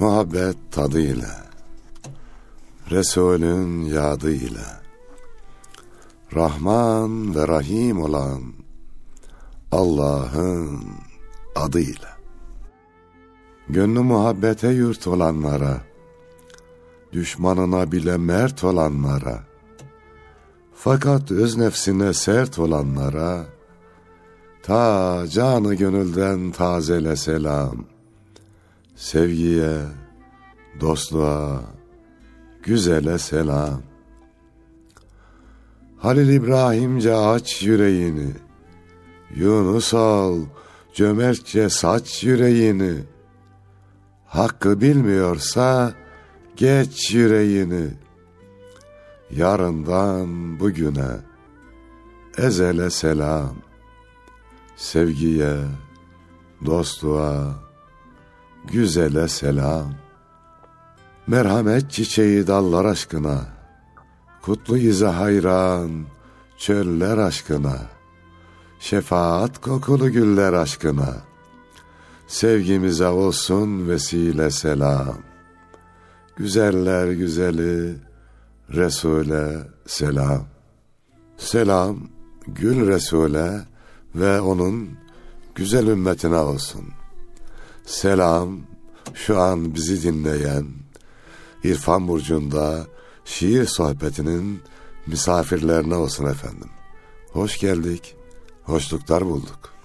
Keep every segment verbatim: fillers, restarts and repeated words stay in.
muhabbet tadıyla, Resulün yadıyla, Rahman ve Rahim olan Allah'ın adıyla. Gönlü muhabbete yurt olanlara, düşmanına bile mert olanlara, fakat öz nefsine sert olanlara, ta canı gönülden tazele selam. Sevgiye, dostluğa, güzele selam. Halil İbrahimce aç yüreğini, Yunus al, cömertçe saç yüreğini, hakkı bilmiyorsa geç yüreğini, yarından bugüne ezele selam. Sevgiye, dostluğa, güzele selam. Merhamet çiçeği dallar aşkına, kutlu ize hayran çöller aşkına, şefaat kokulu güller aşkına, sevgimize olsun vesile selam. Güzeller güzeli Resul'e selam. Selam Gül Resul'e ve onun güzel ümmetine olsun. Selam şu an bizi dinleyen İrfan Burcu'nda şiir sohbetinin misafirlerine olsun efendim. Hoş geldik, hoşluklar bulduk.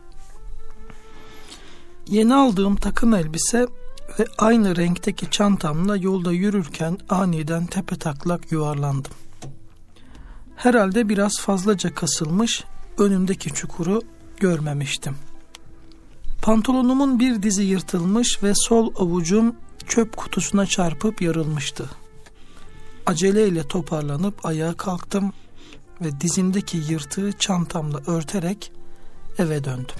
Yeni aldığım takım elbise ve aynı renkteki çantamla yolda yürürken aniden tepetaklak yuvarlandım. Herhalde biraz fazlaca kasılmış, önümdeki çukuru görmemiştim. Pantolonumun bir dizi yırtılmış ve sol avucum çöp kutusuna çarpıp yarılmıştı. Aceleyle toparlanıp ayağa kalktım ve dizimdeki yırtığı çantamla örterek eve döndüm.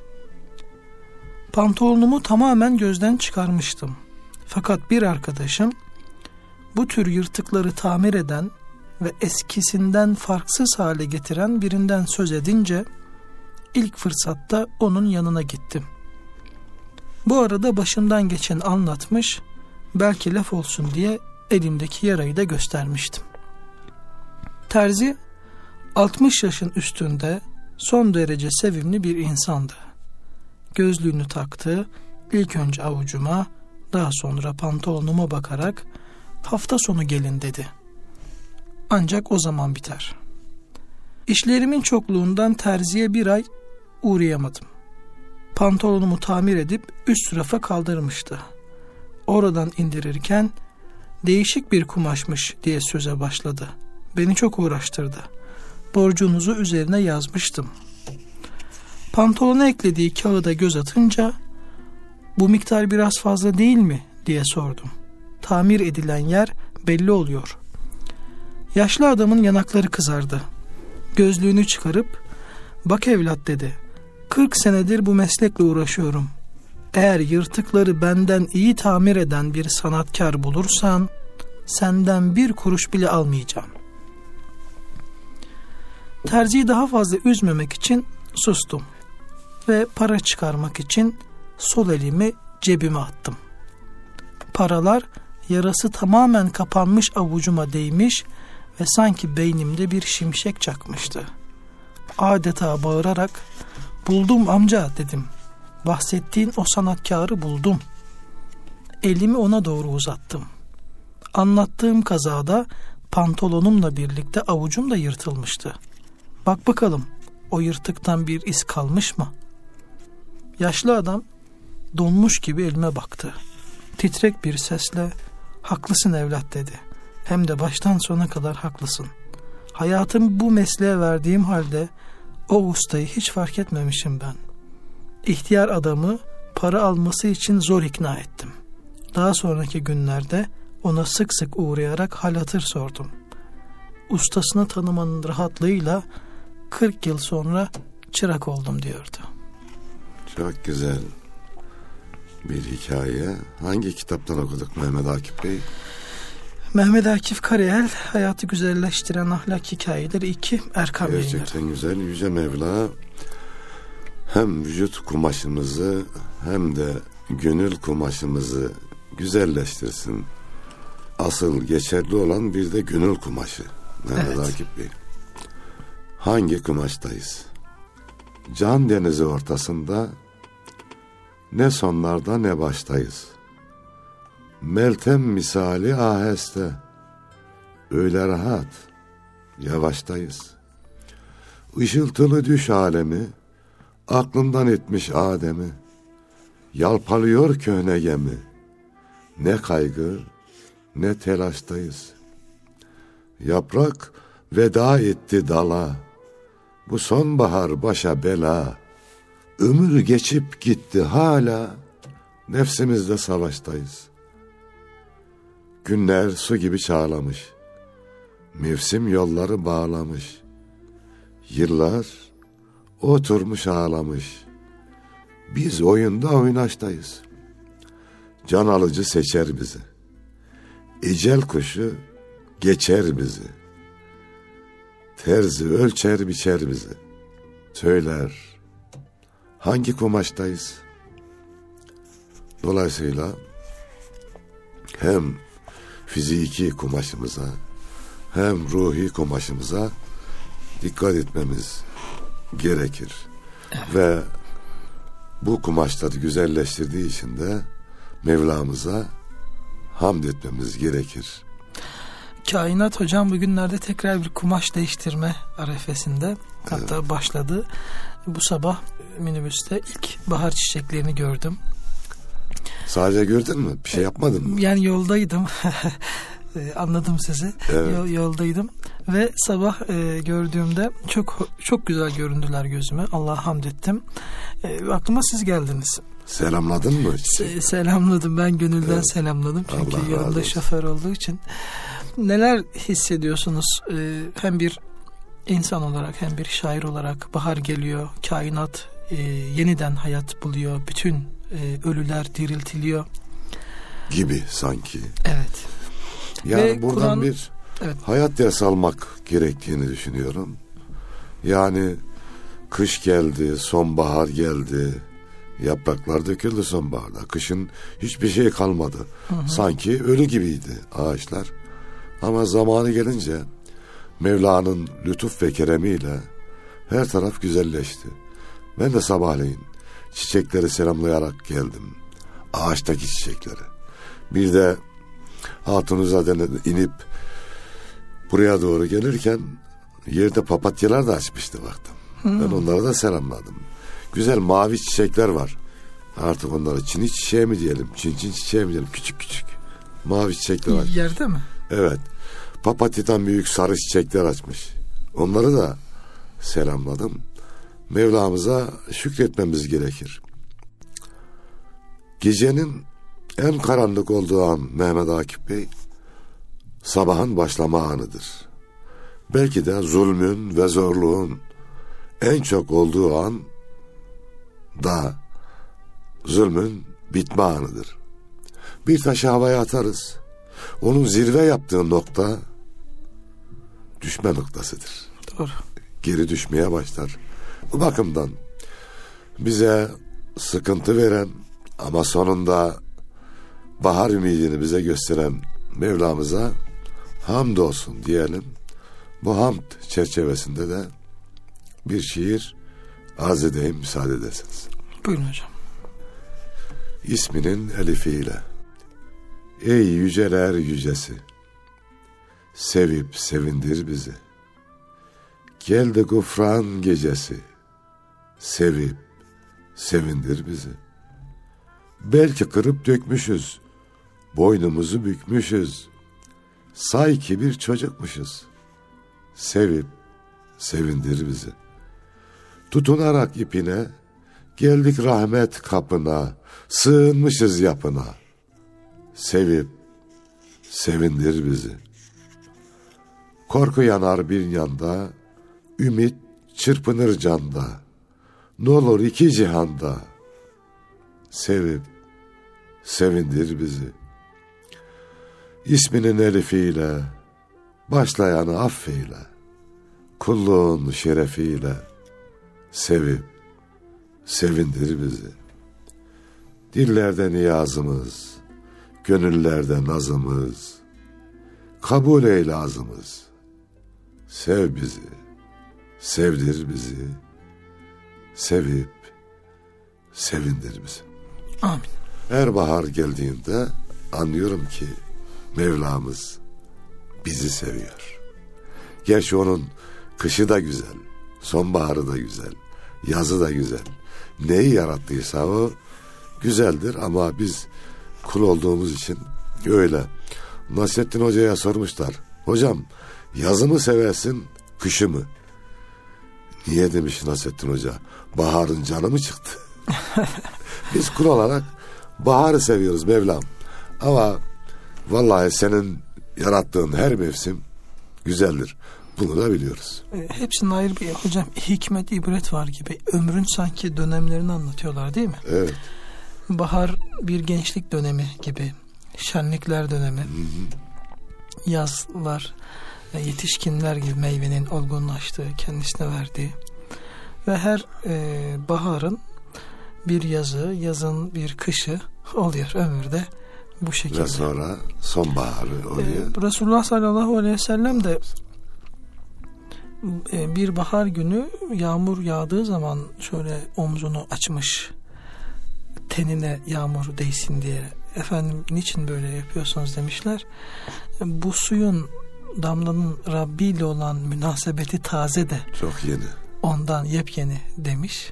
Pantolonumu tamamen gözden çıkarmıştım. Fakat bir arkadaşım bu tür yırtıkları tamir eden ve eskisinden farksız hale getiren birinden söz edince ilk fırsatta onun yanına gittim. Bu arada başımdan geçeni anlatmış, belki laf olsun diye elimdeki yarayı da göstermiştim. Terzi altmış yaşın üstünde son derece sevimli bir insandı. Gözlüğünü taktı, ilk önce avucuma, daha sonra pantolonuma bakarak hafta sonu gelin dedi. Ancak o zaman biter. İşlerimin çokluğundan terziye bir ay uğrayamadım. Pantolonumu tamir edip üst rafa kaldırmıştı. Oradan indirirken değişik bir kumaşmış diye söze başladı. Beni çok uğraştırdı. Borcunuzu üzerine yazmıştım. Pantolona eklediği kağıda göz atınca bu miktar biraz fazla değil mi diye sordum. Tamir edilen yer belli oluyor. Yaşlı adamın yanakları kızardı. Gözlüğünü çıkarıp bak evlat dedi. kırk senedir bu meslekle uğraşıyorum. Eğer yırtıkları benden iyi tamir eden bir sanatkar bulursan senden bir kuruş bile almayacağım. Terziyi daha fazla üzmemek için sustum ve para çıkarmak için sol elimi cebime attım. Paralar yarası tamamen kapanmış avucuma değmiş ve sanki beynimde bir şimşek çakmıştı. Adeta bağırarak buldum amca dedim. Bahsettiğin o sanatkarı buldum. Elimi ona doğru uzattım. Anlattığım kazada pantolonumla birlikte avucum da yırtılmıştı. Bak bakalım o yırtıktan bir iz kalmış mı? Yaşlı adam donmuş gibi elime baktı. Titrek bir sesle haklısın evlat dedi. Hem de baştan sona kadar haklısın. Hayatımı bu mesleğe verdiğim halde o ustayı hiç fark etmemişim ben. İhtiyar adamı para alması için zor ikna ettim. Daha sonraki günlerde ona sık sık uğrayarak hal hatır sordum. Ustasını tanımanın rahatlığıyla kırk yıl sonra çırak oldum diyordu. Çok güzel bir hikaye. Hangi kitaptan okuduk Mehmet Akif Bey? Mehmet Akif Karayel, Hayatı Güzelleştiren Ahlak Hikayeleri iki, Erkam Yayınları. Gerçekten güzel. Yüce Mevla hem vücut kumaşımızı hem de gönül kumaşımızı güzelleştirsin. Asıl geçerli olan bir de gönül kumaşı. Mehmet Evet. Akif Bey. Hangi kumaştayız? Can denizi ortasında ne sonlarda ne baştayız. Meltem misali aheste, öyle rahat, yavaştayız. Işıltılı düş alemi, aklından etmiş Adem'i, yalpalıyor köhne gemi, ne kaygı ne telaştayız. Yaprak veda etti dala, bu sonbahar başa bela, ömür geçip gitti hala, nefsimizle savaştayız. Günler su gibi çağlamış, mevsim yolları bağlamış, yıllar oturmuş ağlamış, biz oyunda oynaştayız. Can alıcı seçer bizi, ecel kuşu geçer bizi, terzi ölçer biçer bizi, söyler hangi kumaştayız? Dolayısıyla hem fiziki kumaşımıza hem ruhi kumaşımıza dikkat etmemiz gerekir. Evet. Ve bu kumaşları güzelleştirdiği için de Mevlamıza hamd etmemiz gerekir. Kainat hocam bugünlerde tekrar bir kumaş değiştirme arefesinde. Hatta evet. başladı. Bu sabah minibüste ilk bahar çiçeklerini gördüm. Sadece gördün mü? Bir şey yapmadın mı? Yani yoldaydım. Anladım sizi. Evet. Yol, yoldaydım ve sabah e, gördüğümde çok çok güzel göründüler gözüme. Allah'a hamd ettim. E, aklıma siz geldiniz. Selamladın mı? Se- selamladım. Ben gönülden evet. selamladım. Çünkü Allah yolda şoför olduğu için. Neler hissediyorsunuz? E, hem bir insan olarak hem bir şair olarak bahar geliyor. Kainat e, yeniden hayat buluyor. Bütün e, ölüler diriltiliyor. Gibi sanki. Evet. Yani Ve buradan Kur'an, bir evet. hayat ders almak gerektiğini düşünüyorum. Yani kış geldi, sonbahar geldi. Yapraklar döküldü sonbaharda. Kışın hiçbir şey kalmadı. Hı hı. Sanki ölü gibiydi ağaçlar. Ama zamanı gelince Mevla'nın lütuf ve keremiyle her taraf güzelleşti. Ben de sabahleyin çiçekleri selamlayarak geldim. Ağaçtaki çiçekleri. Bir de Hatunizade'den inip buraya doğru gelirken yerde papatyalar da açmıştı baktım. Hmm. Ben onlara da selamladım. Güzel mavi çiçekler var. Artık onlara çini çiçeği mi diyelim, çin çin çiçeği mi diyelim, küçük küçük mavi çiçekler var. Yerde mi? Evet. Papatyadan büyük sarı çiçekler açmış. Onları da selamladım. Mevlamıza şükretmemiz gerekir. Gecenin en karanlık olduğu an Mehmet Akif Bey, sabahın başlama anıdır. Belki de zulmün ve zorluğun en çok olduğu an da zulmün bitme anıdır. Bir taşı havaya atarız. Onun zirve yaptığı nokta düşme noktasıdır. Doğru. Geri düşmeye başlar. Bu bakımdan bize sıkıntı veren ama sonunda bahar ümidini bize gösteren Mevlamıza hamdolsun diyelim. Bu hamd çerçevesinde de bir şiir arz edeyim müsaade ederseniz. Buyurun hocam. İsminin elifiyle. Ey yüceler yücesi, sevip sevindir bizi. Geldi gufran gecesi, sevip sevindir bizi. Belki kırıp dökmüşüz, boynumuzu bükmüşüz. Say ki bir çocukmuşuz, sevip sevindir bizi. Tutunarak ipine, geldik rahmet kapına, sığınmışız yapına. Sevip sevindir bizi. Korku yanar bir yanda, ümit çırpınır canda. N'olur iki cihanda, sevip sevindir bizi. İsminin elifiyle, başlayanı affeyle, kulluğun şerefiyle, sevip sevindir bizi. Dillerde niyazımız, gönüllerde nazımız, kabul eyle azımız. Sev bizi, sevdir bizi, sevip sevindir bizi. Amin. Her bahar geldiğinde anlıyorum ki Mevlamız bizi seviyor. Gerçi onun kışı da güzel, sonbaharı da güzel, yazı da güzel. Neyi yarattıysa o güzeldir ama biz kul olduğumuz için öyle. Nasrettin Hoca'ya sormuşlar. Hocam yazı mı seversin, kışı mı? Niye demiş Nasrettin Hoca? Baharın canı mı çıktı? Biz kul olarak baharı seviyoruz Mevlam. Ama vallahi senin yarattığın her mevsim güzeldir. Bunu da biliyoruz. E, hepsinin ayrı bir hocam hikmet, ibret var gibi. Ömrün sanki dönemlerini anlatıyorlar değil mi? Evet. Bahar bir gençlik dönemi gibi. Şenlikler dönemi. Hı hı. Yazlar, yetişkinler gibi meyvenin olgunlaştığı, kendisine verdiği. Ve her e, baharın bir yazı, yazın bir kışı oluyor ömürde bu şekilde. Ve sonra sonbaharı oluyor. E, Resulullah sallallahu aleyhi ve sellem de e, bir bahar günü yağmur yağdığı zaman şöyle omzunu açmış, tenine yağmur değsin diye. Efendim niçin böyle yapıyorsunuz demişler. E, bu suyun, damlanın Rabbi ile olan münasebeti taze de. Çok yeni. Ondan yepyeni demiş.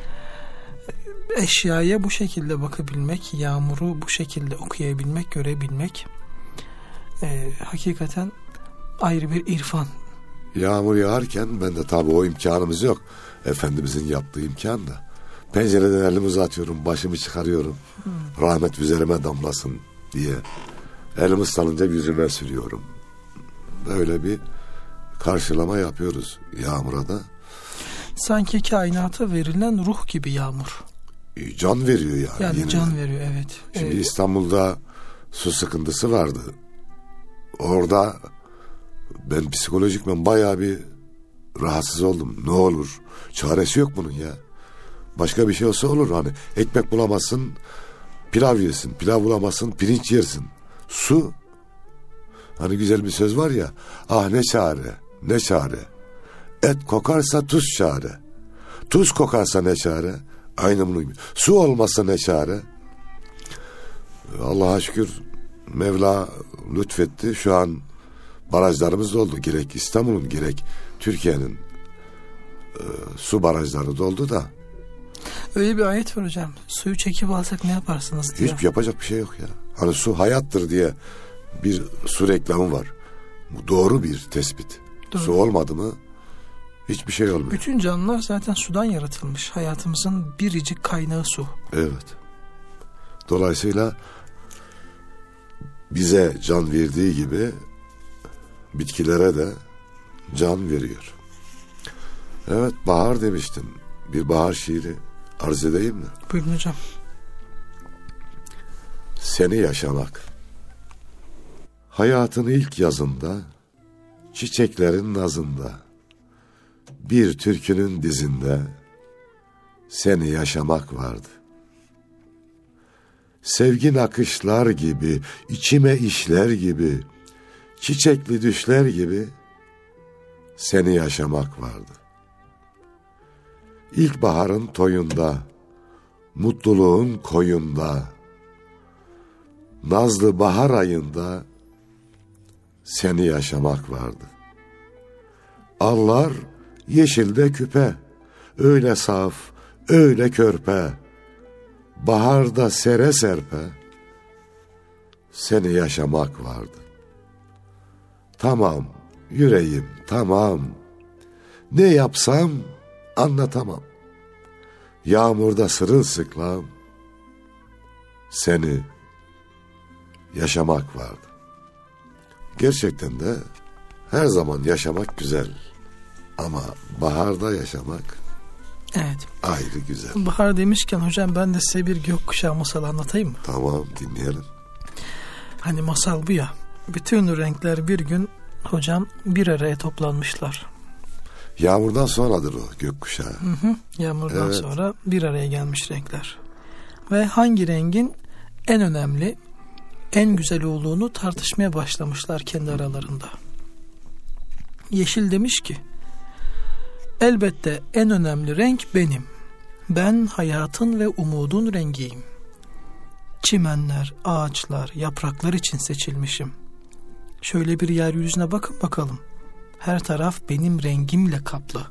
Eşyaya bu şekilde bakabilmek, yağmuru bu şekilde okuyabilmek, görebilmek e, hakikaten ayrı bir irfan. Yağmur yağarken ben de tabii o imkanımız yok. Efendimizin yaptığı imkan da. Pencereden elimi uzatıyorum, başımı çıkarıyorum. Hmm. Rahmet üzerime damlasın diye. Elim ıslanınca yüzüme sürüyorum. Böyle bir karşılama yapıyoruz yağmura da. Sanki kainata verilen ruh gibi yağmur. Can veriyor yani. Yani yine. Can veriyor evet. Şimdi ee, İstanbul'da su sıkıntısı vardı. Orada ben psikolojikmen bayağı bir rahatsız oldum. Ne olur? Çaresi yok bunun ya. Başka bir şey olsa olur. Hani ekmek bulamazsın, pilav yersin. Pilav bulamazsın, pirinç yersin. Su. Hani güzel bir söz var ya. Ah ne çare, ne çare. Et kokarsa tuz çare. Tuz kokarsa ne çare? Aynı bunun gibi. Su olmazsa ne çare? Allah'a şükür Mevla lütfetti. Şu an barajlarımız doldu. Gerek İstanbul'un gerek Türkiye'nin e, su barajları doldu da. Öyle bir ayet var hocam. Suyu çekip alsak ne yaparsınız diye. Hiç yapacak bir şey yok ya. Hani su hayattır diye bir su reklamı var. Bu doğru bir tespit. Doğru. Su olmadı mı hiçbir şey olmuyor. Bütün canlılar zaten sudan yaratılmış. Hayatımızın biricik kaynağı su. Evet. Dolayısıyla bize can verdiği gibi bitkilere de can veriyor. Evet, bahar demiştin. Bir bahar şiiri arz edeyim mi? Buyurun hocam. Seni yaşamak. Hayatın ilk yazında, çiçeklerin nazında, bir türkünün dizinde seni yaşamak vardı. Sevgin akışlar gibi, içime işler gibi, çiçekli düşler gibi seni yaşamak vardı. İlkbaharın toyunda, mutluluğun koyunda, nazlı bahar ayında seni yaşamak vardı. Allar yeşilde küpe, öyle saf, öyle körpe, baharda sere serpe seni yaşamak vardı. Tamam yüreğim, tamam, ne yapsam anlatamam. Yağmurda sırılsıklam seni yaşamak vardı. Gerçekten de her zaman yaşamak güzel. Ama baharda yaşamak evet, ayrı güzel. Bahar demişken hocam ben de size bir gökkuşağı masalı anlatayım mı? Tamam, dinleyelim. Hani masal bu ya. Bütün renkler bir gün hocam bir araya toplanmışlar. Yağmurdan sonradır o gökkuşağı. Hı hı, yağmurdan evet. sonra bir araya gelmiş renkler. Ve hangi rengin en önemli, en güzel olduğunu tartışmaya başlamışlar kendi aralarında. Yeşil demiş ki, elbette en önemli renk benim. Ben hayatın ve umudun rengiyim. Çimenler, ağaçlar, yapraklar için seçilmişim. Şöyle bir yeryüzüne bakın bakalım. Her taraf benim rengimle kaplı.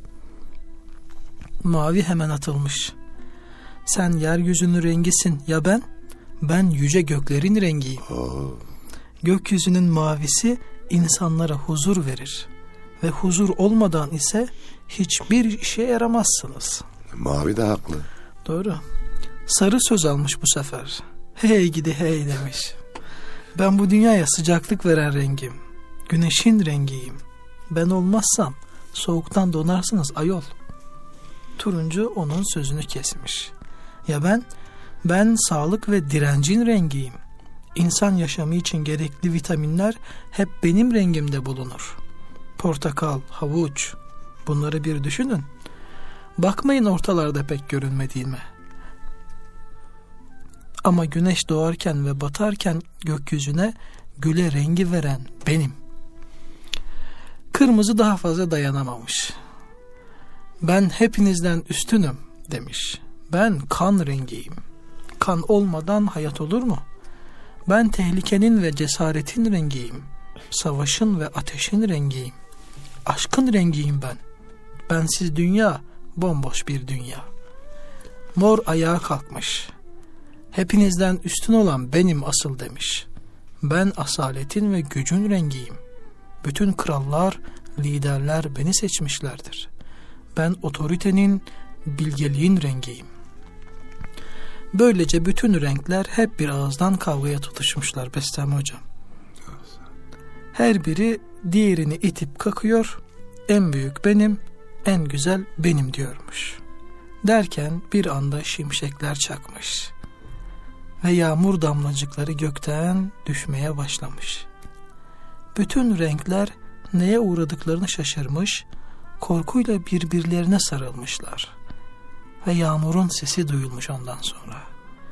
Mavi hemen atılmış. Sen yeryüzünün rengisin ya ben? Ben yüce göklerin rengiyim. Oo. Gökyüzünün mavisi insanlara huzur verir. Ve huzur olmadan ise hiçbir işe yaramazsınız. Mavi de haklı. Doğru. Sarı söz almış bu sefer. Hey gidi hey demiş. Ben bu dünyaya sıcaklık veren rengim. Güneşin rengiyim. Ben olmazsam soğuktan donarsınız ayol. Turuncu onun sözünü kesmiş. Ya ben? Ben sağlık ve direncin rengiyim. İnsan yaşamı için gerekli vitaminler hep benim rengimde bulunur. Portakal, havuç, bunları bir düşünün. Bakmayın ortalarda pek görünmediğime. Ama güneş doğarken ve batarken gökyüzüne güle rengi veren benim. Kırmızı daha fazla dayanamamış. Ben hepinizden üstünüm demiş. Ben kan rengiyim. Kan olmadan hayat olur mu? Ben tehlikenin ve cesaretin rengiyim. Savaşın ve ateşin rengiyim. Aşkın rengiyim ben. Bensiz dünya bomboş bir dünya. Mor ayağa kalkmış. Hepinizden üstün olan benim asıl demiş. Ben asaletin ve gücün rengiyim. Bütün krallar, liderler beni seçmişlerdir. Ben otoritenin, bilgeliğin rengiyim. Böylece bütün renkler hep bir ağızdan kavgaya tutuşmuşlar Bestami Hocam. Her biri diğerini itip kakıyor. En büyük benim, en güzel benim diyormuş. Derken bir anda şimşekler çakmış. Ve yağmur damlacıkları gökten düşmeye başlamış. Bütün renkler neye uğradıklarını şaşırmış, korkuyla birbirlerine sarılmışlar. Ve yağmurun sesi duyulmuş ondan sonra.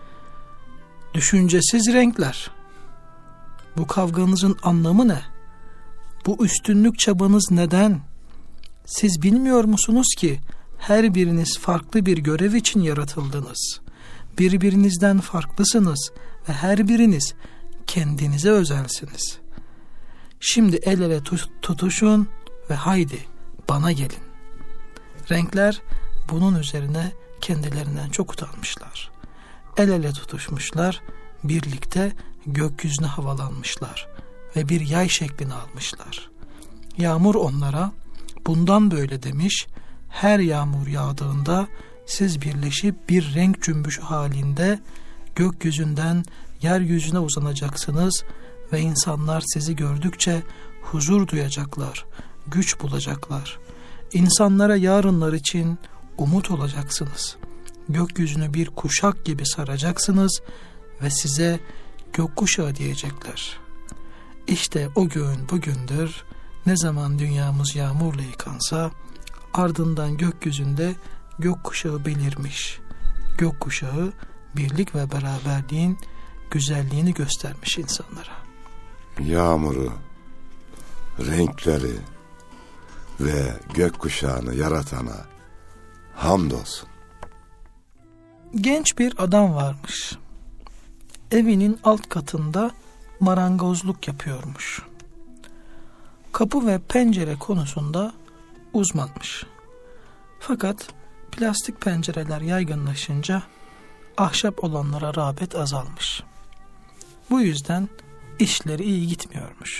Düşüncesiz renkler. Bu kavganızın anlamı ne? Bu üstünlük çabanız neden? Siz bilmiyor musunuz ki her biriniz farklı bir görev için yaratıldınız. Birbirinizden farklısınız ve her biriniz kendinize özelsiniz. Şimdi el ele tutuşun ve haydi bana gelin. Renkler bunun üzerine kendilerinden çok utanmışlar. El ele tutuşmuşlar, birlikte gökyüzüne havalanmışlar ve bir yay şeklini almışlar. Yağmur onlara bundan böyle demiş, her yağmur yağdığında siz birleşip bir renk cümbüşü halinde gökyüzünden yeryüzüne uzanacaksınız ve insanlar sizi gördükçe huzur duyacaklar, güç bulacaklar. İnsanlara yarınlar için umut olacaksınız. Gökyüzünü bir kuşak gibi saracaksınız ve size gökkuşağı diyecekler. İşte o gün bugündür. Ne zaman dünyamız yağmurla yıkansa ardından gökyüzünde gökkuşağı belirmiş. Gökkuşağı birlik ve beraberliğin güzelliğini göstermiş insanlara. Yağmuru, renkleri ve gökkuşağını yaratana hamdolsun. Genç bir adam varmış. Evinin alt katında marangozluk yapıyormuş. Kapı ve pencere konusunda uzmanmış. Fakat plastik pencereler yaygınlaşınca ahşap olanlara rağbet azalmış. Bu yüzden işleri iyi gitmiyormuş.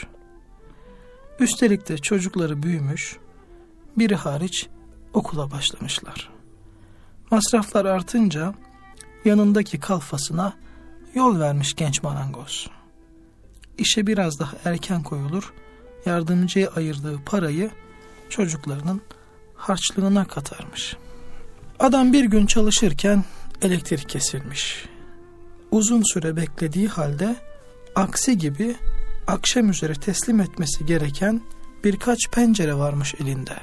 Üstelik de çocukları büyümüş, biri hariç okula başlamışlar. Masraflar artınca yanındaki kalfasına yol vermiş genç marangoz. İşe biraz daha erken koyulur, yardımcıya ayırdığı parayı çocuklarının harçlığına katarmış. Adam bir gün çalışırken elektrik kesilmiş. Uzun süre beklediği halde aksi gibi akşam üzere teslim etmesi gereken birkaç pencere varmış elinde.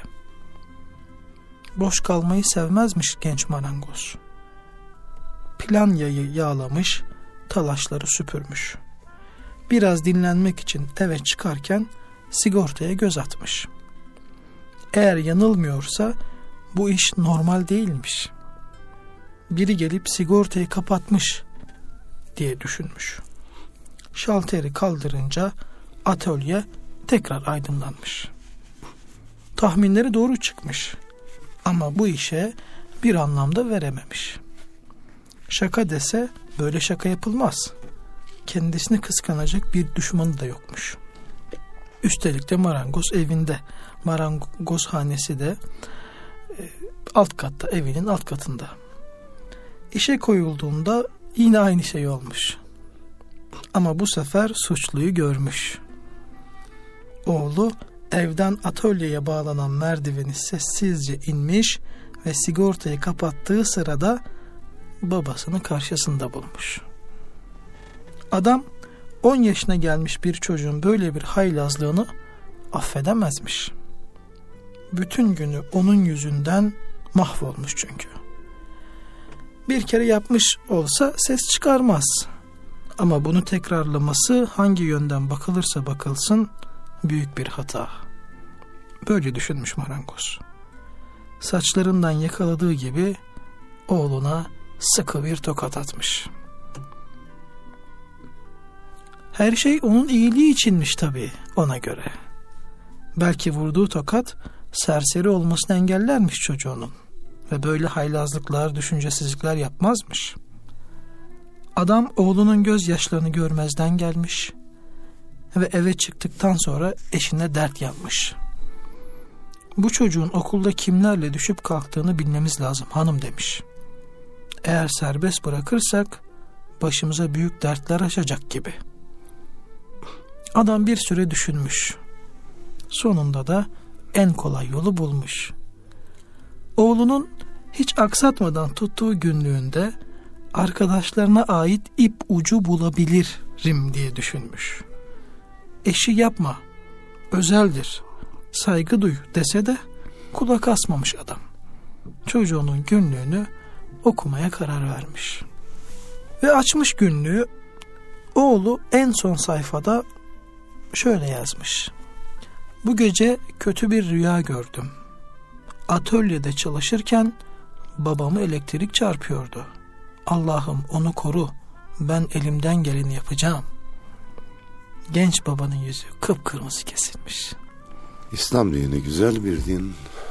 Boş kalmayı sevmezmiş genç marangoz. Planyayı yağlamış, talaşları süpürmüş. biraz dinlenmek için eve çıkarken sigortaya göz atmış. Eğer yanılmıyorsa bu iş normal değilmiş. Biri gelip sigortayı kapatmış diye düşünmüş. Şalteri kaldırınca atölye tekrar aydınlanmış. Tahminleri doğru çıkmış. Ama bu işe bir anlamda verememiş. Şaka dese böyle şaka yapılmaz. Kendisini kıskanacak bir düşmanı da yokmuş. Üstelik de marangoz evinde. Marangozhanesi de e, alt katta, evinin alt katında. İşe koyulduğunda yine aynı şey olmuş. Ama bu sefer suçluyu görmüş. Oğlu evden atölyeye bağlanan merdiveni sessizce inmiş ve sigortayı kapattığı sırada babasını karşısında bulmuş. Adam on yaşına gelmiş bir çocuğun böyle bir haylazlığını affedemezmiş. Bütün günü onun yüzünden mahvolmuş çünkü. Bir kere yapmış olsa ses çıkarmaz. Ama bunu tekrarlaması hangi yönden bakılırsa bakılsın büyük bir hata. Böyle düşünmüş marangoz. Saçlarından yakaladığı gibi oğluna sıkı bir tokat atmış. Her şey onun iyiliği içinmiş tabii ona göre. Belki vurduğu tokat serseri olmasını engellermiş çocuğunun ve böyle haylazlıklar, düşüncesizlikler yapmazmış. Adam oğlunun gözyaşlarını görmezden gelmiş ve eve çıktıktan sonra eşine dert yanmış. Bu çocuğun okulda kimlerle düşüp kalktığını bilmemiz lazım hanım demiş. Eğer serbest bırakırsak başımıza büyük dertler açacak gibi. Adam bir süre düşünmüş. Sonunda da en kolay yolu bulmuş. Oğlunun hiç aksatmadan tuttuğu günlüğünde arkadaşlarına ait ip ucu bulabilirim diye düşünmüş. Eşi yapma, özeldir, saygı duy dese de kulak asmamış adam. Çocuğunun günlüğünü okumaya karar vermiş. Ve açmış günlüğü. Oğlu en son sayfada şöyle yazmış. Bu gece kötü bir rüya gördüm. Atölyede çalışırken babamı elektrik çarpıyordu. Allah'ım onu koru. Ben elimden geleni yapacağım. Genç babanın yüzü kıpkırmızı kesilmiş. İslam dini güzel bir din.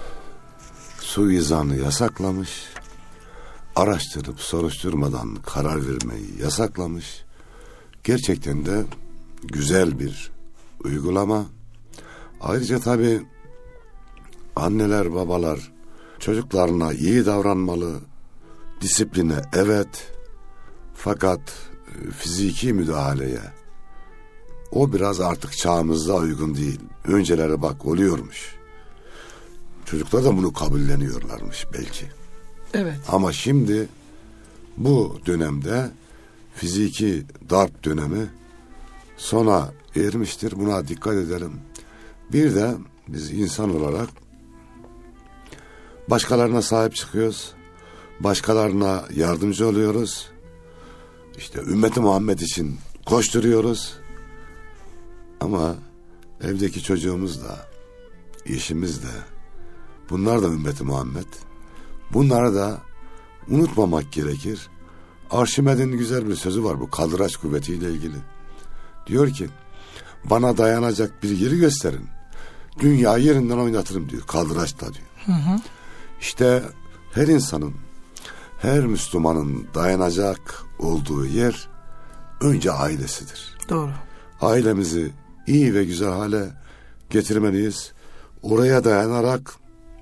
Suizanı yasaklamış. Araştırıp soruşturmadan karar vermeyi yasaklamış. Gerçekten de güzel bir uygulama. Ayrıca tabii anneler, babalar çocuklarına iyi davranmalı. Disipline evet. Fakat fiziki müdahaleye o biraz artık çağımızda uygun değil. Önceleri bak oluyormuş. Çocuklar da bunu kabulleniyorlarmış belki. Evet. Ama şimdi bu dönemde fiziki darp dönemi sona ermiştir. Buna dikkat edelim. Bir de biz insan olarak başkalarına sahip çıkıyoruz. Başkalarına yardımcı oluyoruz. İşte ümmeti Muhammed için koşturuyoruz. Ama evdeki çocuğumuz da, eşimiz de, bunlar da ümmeti Muhammed. Bunları da unutmamak gerekir. Arşimed'in güzel bir sözü var bu kaldıraç kuvvetiyle ilgili. Diyor ki, bana dayanacak bir yeri gösterin. Dünya yerinden oynatırım diyor, kaldıraçla diyor. Hı hı. İşte her insanın, her Müslümanın dayanacak olduğu yer önce ailesidir. Doğru. Ailemizi iyi ve güzel hale getirmeliyiz. Oraya dayanarak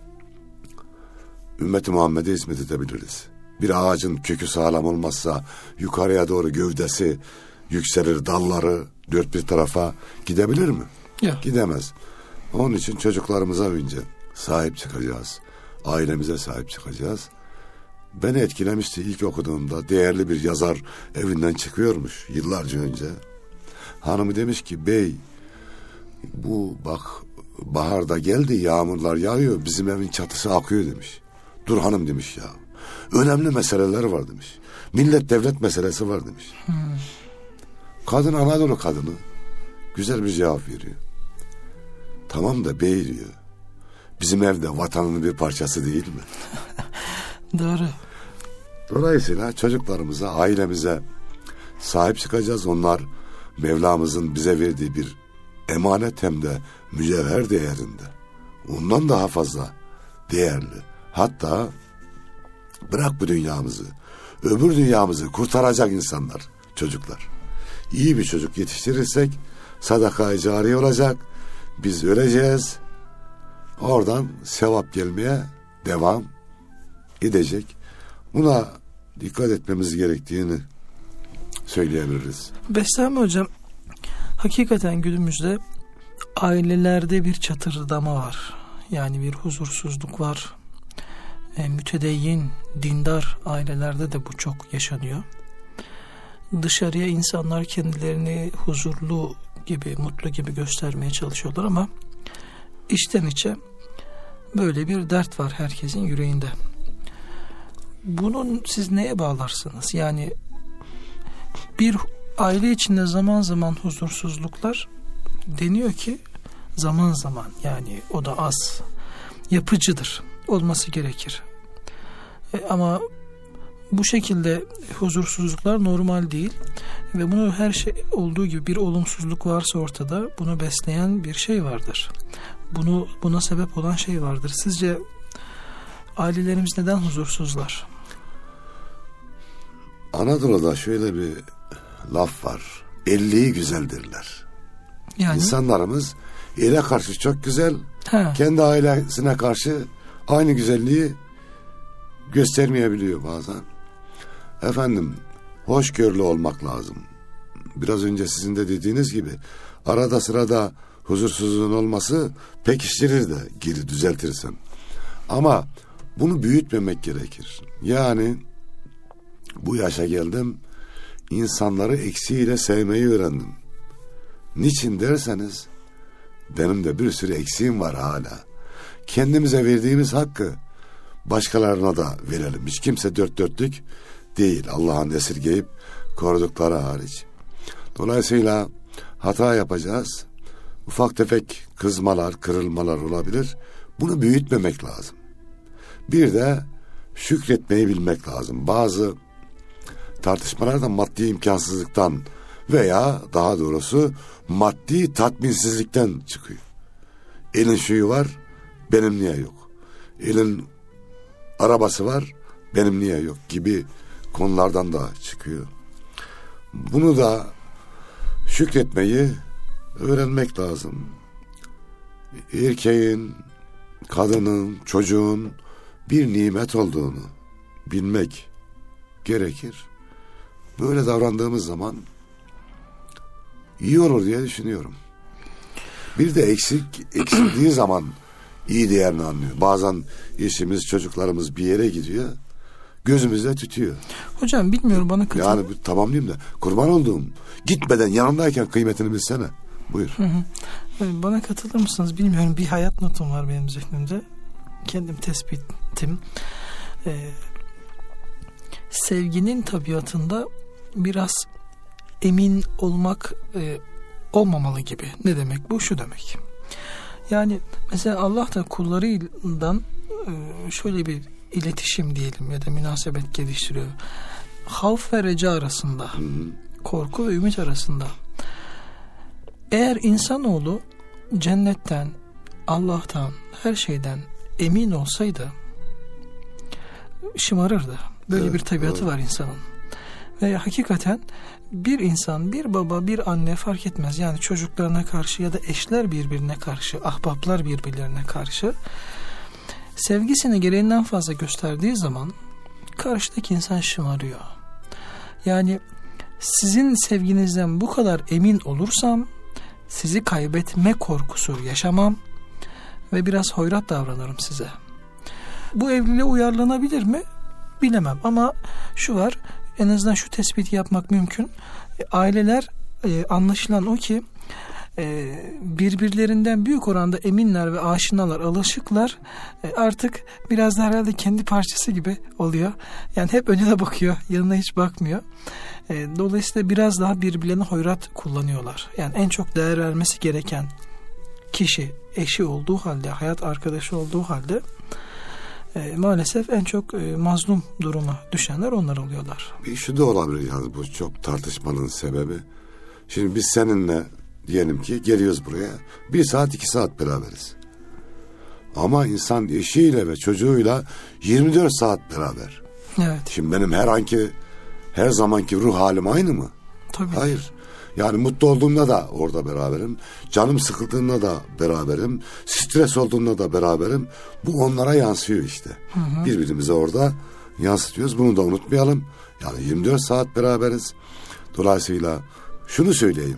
ümmeti Muhammed'e hizmet edebiliriz. Bir ağacın kökü sağlam olmazsa yukarıya doğru gövdesi yükselir, dalları dört bir tarafa gidebilir mi? Yok. Gidemez. Onun için çocuklarımıza önce sahip çıkacağız. Ailemize sahip çıkacağız. Beni etkilemişti ilk okuduğumda. Değerli bir yazar evinden çıkıyormuş yıllarca önce. Hanımı demiş ki, bey bu bak baharda geldi, yağmurlar yağıyor, bizim evin çatısı akıyor demiş. Dur hanım demiş ya. Önemli meseleler var demiş. Millet devlet meselesi var demiş. Hmm. Kadın Anadolu kadını güzel bir cevap veriyor. Tamam da bey diyor, bizim evde vatanın bir parçası değil mi? Doğru. Dolayısıyla çocuklarımıza, ailemize sahip çıkacağız. Onlar Mevlamızın bize verdiği bir emanet, hem de mücevher değerinde. Ondan daha fazla değerli. Hatta bırak bu dünyamızı, öbür dünyamızı kurtaracak insanlar, çocuklar. İyi bir çocuk yetiştirirsek sadaka-i cariye olacak. Biz öleceğiz. Oradan sevap gelmeye devam edecek. Buna dikkat etmemiz gerektiğini söyleyebiliriz. Bestami Hocam, hakikaten günümüzde ailelerde bir çatırdama var. Yani bir huzursuzluk var. E, mütedeyyin, dindar ailelerde de bu çok yaşanıyor. Dışarıya insanlar kendilerini huzurlu gibi, mutlu gibi göstermeye çalışıyorlar ama içten içe böyle bir dert var herkesin yüreğinde. Bunun siz neye bağlarsınız? Yani bir aile içinde zaman zaman huzursuzluklar deniyor ki zaman zaman, yani o da az, yapıcıdır, olması gerekir. E, ama bu şekilde huzursuzluklar normal değil ve bunu her şey olduğu gibi bir olumsuzluk varsa ortada, bunu besleyen bir şey vardır. Bunu buna sebep olan şey vardır. Sizce ailelerimiz neden huzursuzlar? Anadolu'da şöyle bir laf var. Elliği güzeldirler. Yani İnsanlarımız ele karşı çok güzel, ha. kendi ailesine karşı aynı güzelliği göstermeyebiliyor bazen. Efendim, hoşgörülü olmak lazım. Biraz önce sizin de dediğiniz gibi arada sırada huzursuzluğun olması pekiştirir de, geri düzeltirsen. Ama bunu büyütmemek gerekir. Yani bu yaşa geldim, insanları eksiğiyle sevmeyi öğrendim. Niçin derseniz, benim de bir sürü eksiğim var hala. Kendimize verdiğimiz hakkı başkalarına da verelim. Hiç kimse dört dörtlük değil, Allah'ın esirgeyip korudukları hariç. Dolayısıyla hata yapacağız. Ufak tefek kızmalar, kırılmalar olabilir. Bunu büyütmemek lazım. Bir de şükretmeyi bilmek lazım. Bazı tartışmalar da maddi imkansızlıktan veya daha doğrusu maddi tatminsizlikten çıkıyor. Elin şuyu var, benim niye yok? Elin arabası var, benim niye yok gibi konulardan da çıkıyor. Bunu da şükretmeyi öğrenmek lazım. Erkeğin, kadının, çocuğun bir nimet olduğunu bilmek gerekir. Böyle davrandığımız zaman iyi olur diye düşünüyorum. Bir de eksik eksildiği zaman iyi değerini anlıyor. Bazen eşimiz, çocuklarımız bir yere gidiyor, gözümüzde tütüyor. Hocam bilmiyorum, bana katılır. Yani tamamlayayım da, kurban olduğum, gitmeden yanımdayken kıymetini bilsene. Buyur. Hı hı. Bana katılır mısınız bilmiyorum. Bir hayat notum var benim zihnimde. Kendim tespitim. Ee, sevginin tabiatında biraz emin olmak e, olmamalı gibi. Ne demek bu? Şu demek. Yani mesela Allah da kullarından e, şöyle bir iletişim diyelim ya da münasebet geliştiriyor. Havf ve reca arasında, korku ve ümit arasında. Eğer insanoğlu cennetten, Allah'tan, her şeyden emin olsaydı şımarırdı. Böyle evet, bir tabiatı evet. var insanın. Ve hakikaten bir insan, bir baba, bir anne fark etmez. Yani çocuklarına karşı ya da eşler birbirine karşı, ahbaplar birbirlerine karşı sevgisini gereğinden fazla gösterdiği zaman karşıdaki insan şımarıyor. Yani sizin sevginizden bu kadar emin olursam sizi kaybetme korkusu yaşamam ve biraz hoyrat davranırım size. Bu evliliğe uyarlanabilir mi? Bilemem ama şu var, en azından şu tespiti yapmak mümkün. E, aileler e, anlaşılan o ki e, birbirlerinden büyük oranda eminler ve aşinalar, alışıklar. E, artık biraz da herhalde kendi parçası gibi oluyor. Yani hep önüne bakıyor, yanına hiç bakmıyor. E, dolayısıyla biraz daha birbirlerine hoyrat kullanıyorlar. Yani en çok değer vermesi gereken kişi eşi olduğu halde, hayat arkadaşı olduğu halde e, maalesef en çok e, mazlum duruma düşenler onlar oluyorlar. Bir şu da olabilir yani, bu çok tartışmanın sebebi. Şimdi biz seninle diyelim ki geliyoruz buraya, bir saat iki saat beraberiz. Ama insan eşiyle ve çocuğuyla yirmi dört saat beraber. Evet. Şimdi benim herhangi her zamanki ruh halim aynı mı? Tabii. Hayır. Yani mutlu olduğumda da orada beraberim. Canım sıkıldığında da beraberim. Stres olduğunda da beraberim. Bu onlara yansıyor işte. Hı hı. Birbirimize orada yansıtıyoruz. Bunu da unutmayalım. Yani yirmi dört saat beraberiz. Dolayısıyla şunu söyleyeyim.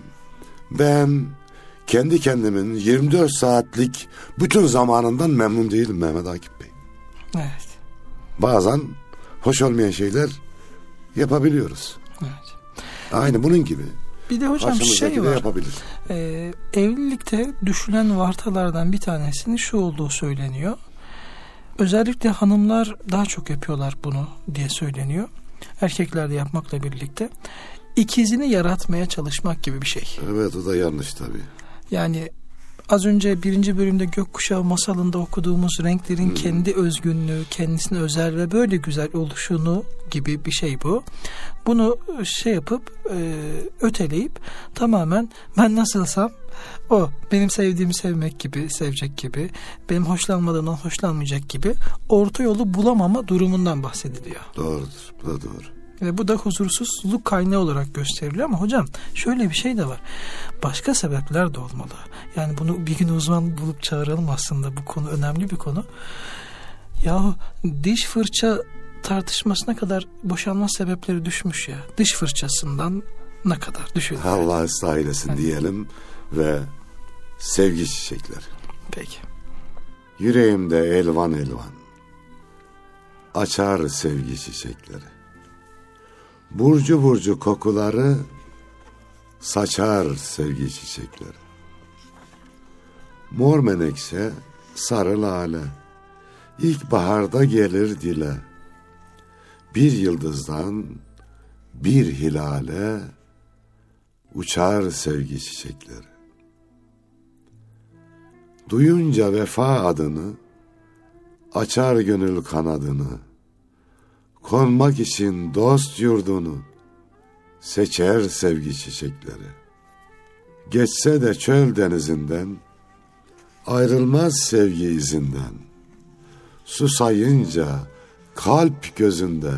Ben kendi kendimin yirmi dört saatlik bütün zamanından memnun değilim Mehmet Akif Bey. Evet. Bazen hoş olmayan şeyler yapabiliyoruz. Evet. Aynı bunun gibi. Bir de hocam şey var. E, evlilikte düşülen vartalardan bir tanesinin şu olduğu söyleniyor. Özellikle hanımlar daha çok yapıyorlar bunu diye söyleniyor. Erkekler de yapmakla birlikte. İkizini yaratmaya çalışmak gibi bir şey. Evet, o da yanlış tabii. Yani az önce birinci bölümde Gökkuşağı masalında okuduğumuz renklerin hmm. kendi özgünlüğü, kendisine özel ve böyle güzel oluşunu gibi bir şey bu. Bunu şey yapıp e, öteleyip tamamen ben nasılsam o benim sevdiğimi sevmek gibi, sevecek gibi, benim hoşlanmadığımdan hoşlanmayacak gibi orta yolu bulamama durumundan bahsediliyor. Doğrudur, bu da doğru. Ve bu da huzursuzluk kaynağı olarak gösteriliyor ama hocam şöyle bir şey de var. Başka sebepler de olmalı. Yani bunu bir gün uzman bulup çağıralım aslında. Bu konu önemli bir konu. Yahu diş fırça tartışmasına kadar boşanma sebepleri düşmüş ya. Diş fırçasından ne kadar düşün. Allah ıslah eylesin yani. Diyelim ve sevgi çiçekleri. Peki. Yüreğimde elvan elvan açar sevgi çiçekleri. Burcu burcu kokuları saçar sevgi çiçekleri. Mor menekşe, sarı lale, ilkbaharda gelir dile. Bir yıldızdan bir hilale uçar sevgi çiçekleri. Duyunca vefa adını, açar gönül kanadını. Konmak için dost yurdunu seçer sevgi çiçekleri. Geçse de çöl denizinden ayrılmaz sevgi izinden. Susayınca kalp gözünden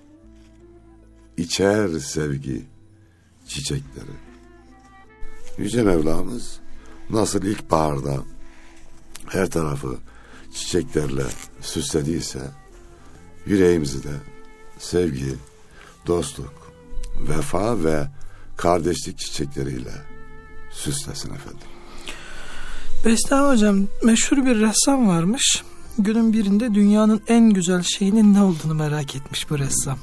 içer sevgi çiçekleri. Yüce Mevlamız nasıl ilkbaharda her tarafı çiçeklerle süslediyse yüreğimizi de sevgi, dostluk, vefa ve kardeşlik çiçekleriyle süslesin efendim. Bestami hocam, meşhur bir ressam varmış. Günün birinde dünyanın en güzel şeyinin ne olduğunu merak etmiş bu ressam.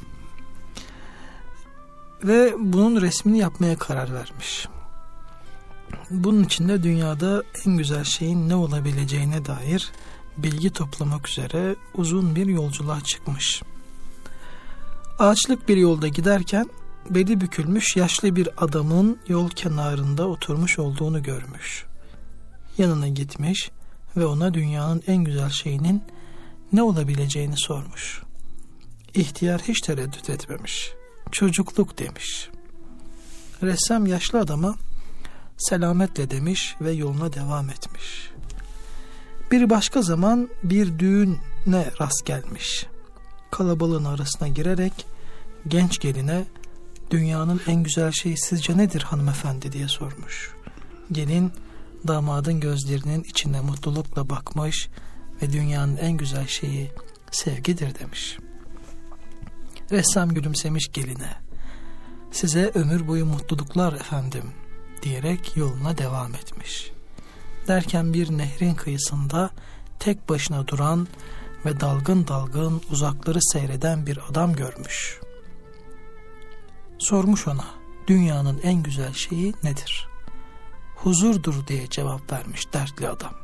Ve bunun resmini yapmaya karar vermiş. Bunun için de dünyada en güzel şeyin ne olabileceğine dair bilgi toplamak üzere uzun bir yolculuğa çıkmış. Ağaçlık bir yolda giderken beli bükülmüş yaşlı bir adamın yol kenarında oturmuş olduğunu görmüş. Yanına gitmiş ve ona dünyanın en güzel şeyinin ne olabileceğini sormuş. İhtiyar hiç tereddüt etmemiş. Çocukluk demiş. Ressam yaşlı adama selametle demiş ve yoluna devam etmiş. Bir başka zaman bir düğüne rast gelmiş. Kalabalığın arasına girerek genç geline dünyanın en güzel şeyi sizce nedir hanımefendi diye sormuş. Gelin damadın gözlerinin içine mutlulukla bakmış ve dünyanın en güzel şeyi sevgidir demiş. Ressam gülümsemiş geline. Size ömür boyu mutluluklar efendim diyerek yoluna devam etmiş. Derken bir nehrin kıyısında tek başına duran ve dalgın dalgın uzakları seyreden bir adam görmüş. Sormuş ona, dünyanın en güzel şeyi nedir? huzurdur diye cevap vermiş dertli adam.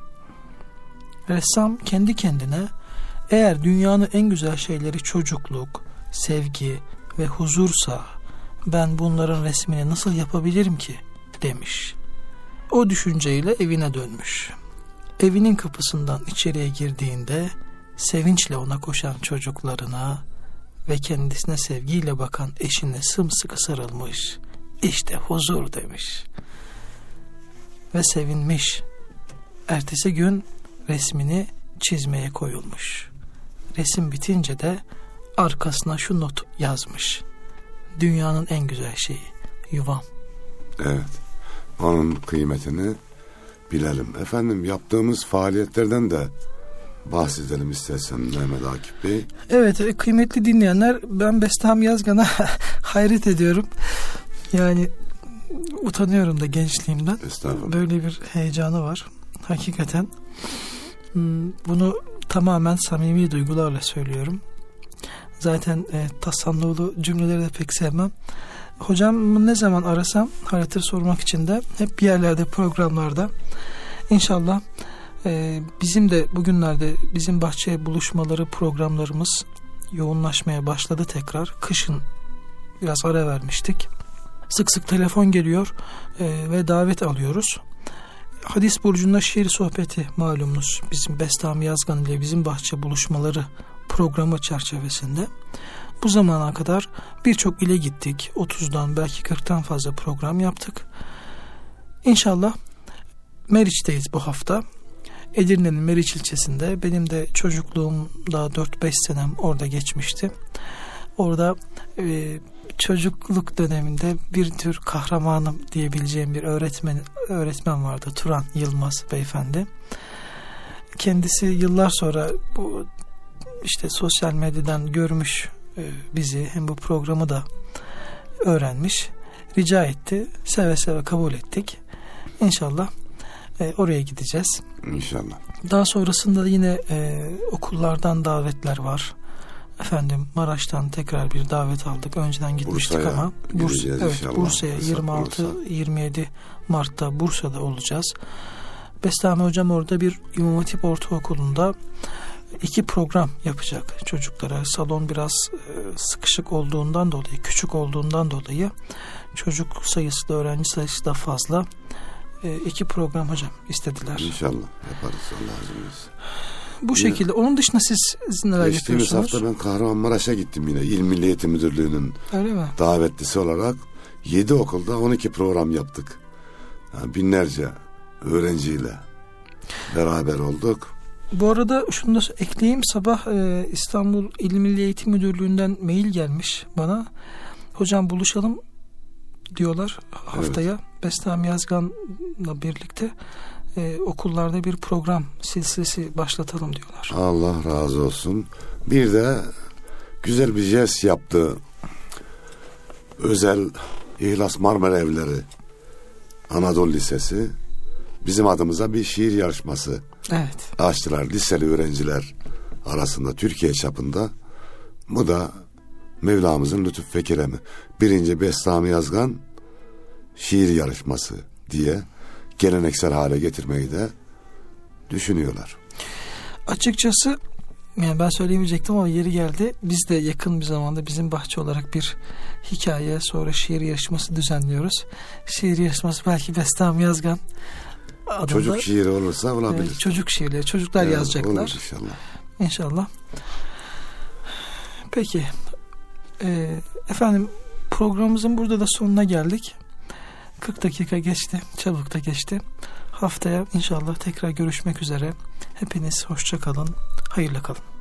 Ressam kendi kendine eğer dünyanın en güzel şeyleri çocukluk, sevgi ve huzursa ben bunların resmini nasıl yapabilirim ki demiş. O düşünceyle evine dönmüş. Evinin kapısından içeriye girdiğinde sevinçle ona koşan çocuklarına ve kendisine sevgiyle bakan eşine sımsıkı sarılmış. İşte huzur demiş. Ve sevinmiş. Ertesi gün resmini çizmeye koyulmuş. Resim bitince de arkasına şu not yazmış. Dünyanın en güzel şeyi yuvam. Evet. Onun kıymetini bilelim. Efendim yaptığımız faaliyetlerden de bahsedelim istersen Mehmet Akif Bey. Evet kıymetli dinleyenler, ben Bestami Yazgan'a hayret ediyorum. Yani utanıyorum da gençliğimden. Böyle bir heyecanı var. Hakikaten bunu tamamen samimi duygularla söylüyorum. Zaten e, tasannulu cümleleri de pek sevmem. Hocam ne zaman arasam halatır sormak için de hep bir yerlerde, programlarda. İnşallah e, bizim de bugünlerde bizim bahçe buluşmaları programlarımız yoğunlaşmaya başladı tekrar. Kışın biraz ara vermiştik. Sık sık telefon geliyor e, ve davet alıyoruz. Hadis burcunda şiir sohbeti malumunuz bizim Bestami Yazgan ile bizim bahçe buluşmaları programı çerçevesinde bu zamana kadar birçok ile gittik. otuzdan belki kırktan fazla program yaptık. İnşallah Meriç'teyiz bu hafta. Edirne'nin Meriç ilçesinde. Benim de çocukluğumda dört beş senem orada geçmişti. Orada e, çocukluk döneminde bir tür kahramanım diyebileceğim bir öğretmen öğretmen vardı. Turan Yılmaz beyefendi. Kendisi yıllar sonra bu işte sosyal medyadan görmüş e, bizi, hem bu programı da öğrenmiş. Rica etti. Seve seve kabul ettik. İnşallah e, oraya gideceğiz. İnşallah. Daha sonrasında yine e, okullardan davetler var. Efendim Maraş'tan tekrar bir davet aldık. Önceden gitmiştik Bursa'ya ama Bursa, evet, Bursa'ya yirmi altı yirmi yedi Mart'ta Bursa'da olacağız. Bestami hocam orada bir İmam Hatip Ortaokulu'nda iki program yapacak çocuklara. Salon biraz sıkışık olduğundan dolayı, küçük olduğundan dolayı çocuk sayısı da öğrenci sayısı da fazla. İki program hocam istediler. İnşallah yaparız, Allah izin verirse. Bu yine, şekilde. Onun dışında siz, siz neler yapıyorsunuz? Geçtiğimiz hafta ben Kahramanmaraş'a gittim yine. İl Milli Eğitim Müdürlüğü'nün davetlisi olarak yedi okulda on iki program yaptık. Yani binlerce öğrenciyle beraber olduk. Bu arada şunu da ekleyeyim. Sabah e, İstanbul İl Milli Eğitim Müdürlüğü'nden mail gelmiş bana. Hocam buluşalım diyorlar haftaya. Evet. Bestami Yazgan'la birlikte Ee, okullarda bir program silsilesi başlatalım diyorlar. Allah razı olsun. Bir de güzel bir jest yaptı. Özel İhlas Marmara Evleri Anadolu Lisesi bizim adımıza bir şiir yarışması evet. açtılar. Liseli öğrenciler arasında Türkiye çapında. Bu da Mevlamızın lütuf ve keremi. Birinci Bestami Yazgan şiir yarışması diye geleneksel hale getirmeyi de düşünüyorlar. Açıkçası yani ben söyleyemeyecektim ama yeri geldi. Biz de yakın bir zamanda bizim bahçe olarak bir hikaye, sonra şiir yarışması düzenliyoruz. Şiir yarışması belki Bestami Yazgan adında. Çocuk şiiri olursa olabilir. Evet, çocuk şiirleri. Çocuklar evet, yazacaklar. Olur inşallah. İnşallah. Peki. Ee, efendim programımızın burada da sonuna geldik. kırk dakika geçti. Çabuk da geçti. Haftaya inşallah tekrar görüşmek üzere. Hepiniz hoşça kalın. Hayırlı kalın.